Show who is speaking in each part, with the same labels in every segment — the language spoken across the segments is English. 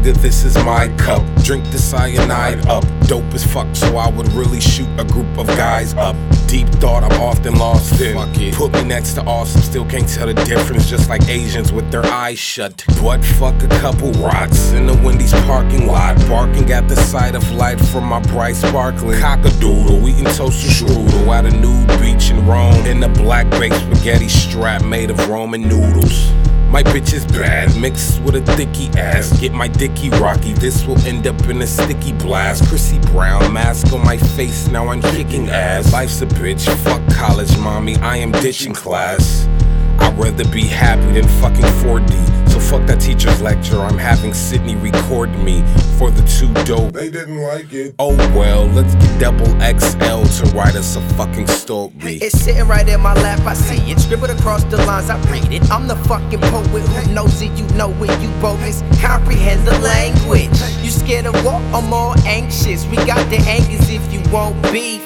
Speaker 1: nigga, this is my cup. Drink the cyanide up. Dope as fuck, so I would really shoot a group of guys up. Deep thought, I'm often lost in. Put me next to awesome, still can't tell the difference. Just like Asians with their eyes shut. But fuck a couple rots in the Wendy's parking lot, barking at the sight of light from my bright sparkling cockadoodle. Eating toasted strudel at a nude beach in Rome in a black baked spaghetti strap made of Roman noodles. My bitch is bad, mixed with a thicky ass. Get my dicky rocky, this will end up in a sticky blast. Chrissy Brown, mask on my face, now I'm kicking ass. Life's a bitch, fuck college, mommy, I am ditching class. I'd rather be happy than fucking 4D. So fuck that teacher's lecture, I'm having Sydney record me for the too dope.
Speaker 2: They didn't like it.
Speaker 1: Oh well, let's get double XL to write us a fucking story.
Speaker 3: It's sitting right in my lap, I see it. Scribbled across the lines, I read it. I'm the fucking poet who knows it, you know it, you bogus. Comprehend the language. You scared of war, I'm more anxious. We got the angers if you won't beef.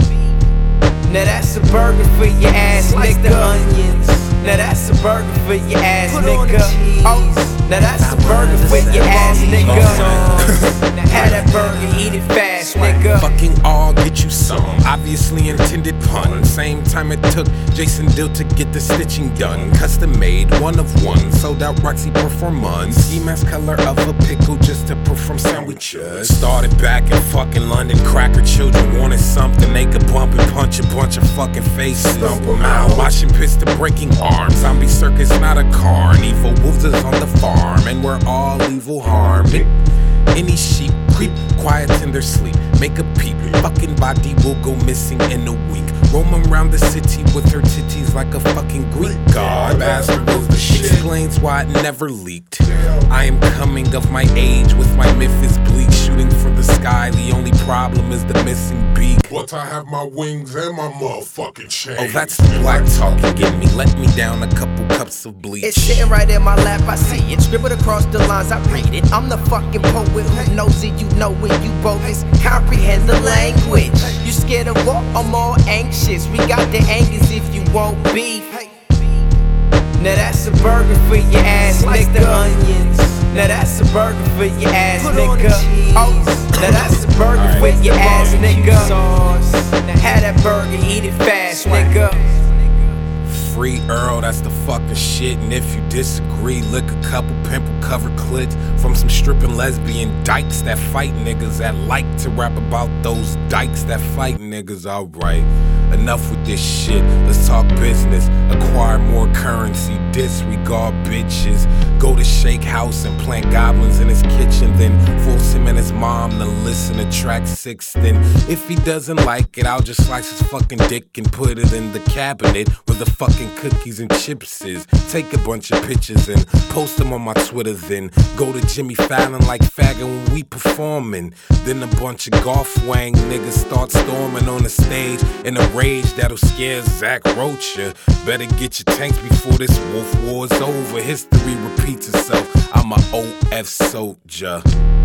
Speaker 3: Now that's a burger for your ass, nigga. Onions. Now that's a burger for your ass, nigga. Oh, now that's a burger for your ass, nigga. Have that burger, eat it fast, nigga.
Speaker 1: Fucking all get you some. Obviously intended pun. Same time it took Jason Dill to get the stitching done. Custom made, one of one. Sold out Roxy performance. Ski mask color of a pickle just to perform sandwiches. Started back in fucking London. Cracker children wanted something they could bump and punch a bunch of fucking faces. Dump them out. Watching pits to breaking arms. Zombie circus, not a carnival. Wolves is on the farm, and we're all evil harmed. Any sheep creep, quiet in their sleep. Make a peep, fucking body will go missing in a week. Roaming around the city with her titties like a fucking Greek god. Bastard was the shit. Explains why it never leaked. I am coming of my age with my myth is bleak. Shooting for the sky, the only problem is the missing beak.
Speaker 2: But I have my wings and my motherfucking chain.
Speaker 1: Oh, that's the black talking, get me. Let me down a couple cups of bleach.
Speaker 3: It's sitting right in my lap, I see it. Scribbled across the lines, I read it. I'm the fucking poet who knows it, you know it, you bogus. Comprehend the language. You scared of war, I'm more anxious. We got the angers if you won't beef. Now that's a burger for your ass, nigga. Onions. Now that's a burger for your ass, nigga. Oh, now that's a burger for your ass, nigga. Have that burger, eat it fast, nigga.
Speaker 1: Free Earl, that's the fucking shit. And if you disagree, lick a couple pimple-covered clits from some stripping lesbian dykes that fight niggas that like to rap about those dykes that fight niggas. Alright, enough with this shit. Let's talk business. Acquire more currency, disregard bitches. Go to Shake House and plant goblins in his kitchen. Then force him and his mom to listen to track 6. Then if he doesn't like it, I'll just slice his fucking dick and put it in the cabinet where the fucking cookies and chips is. Take a bunch of pictures and post them on my Twitter. Then go to Jimmy Fallon like faggot when we performing. Then a bunch of golf wang niggas start storming on the stage in a rage that'll scare Zach Rocha. Better get your tanks before this wolf war's over. History repeats itself. I'm a OF soldier.